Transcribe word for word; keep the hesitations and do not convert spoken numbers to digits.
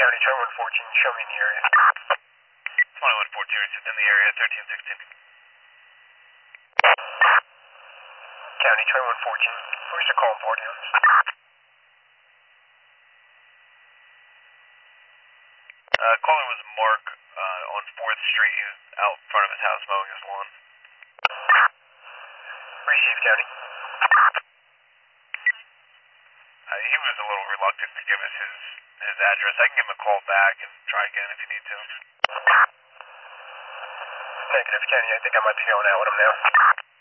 County, twenty-one fourteen, show me in the area. twenty-one fourteen, it's in the area, thirteen sixteen. County, twenty-one fourteen, who's the call party on this? Uh, caller was Mark, uh, on fourth street. He was out in front of his house mowing his lawn. Receive, County. Uh, he was a little reluctant to give us his, his address. I can give him a call back and try again if you need to. Negative, County, I think I might be going out with him now.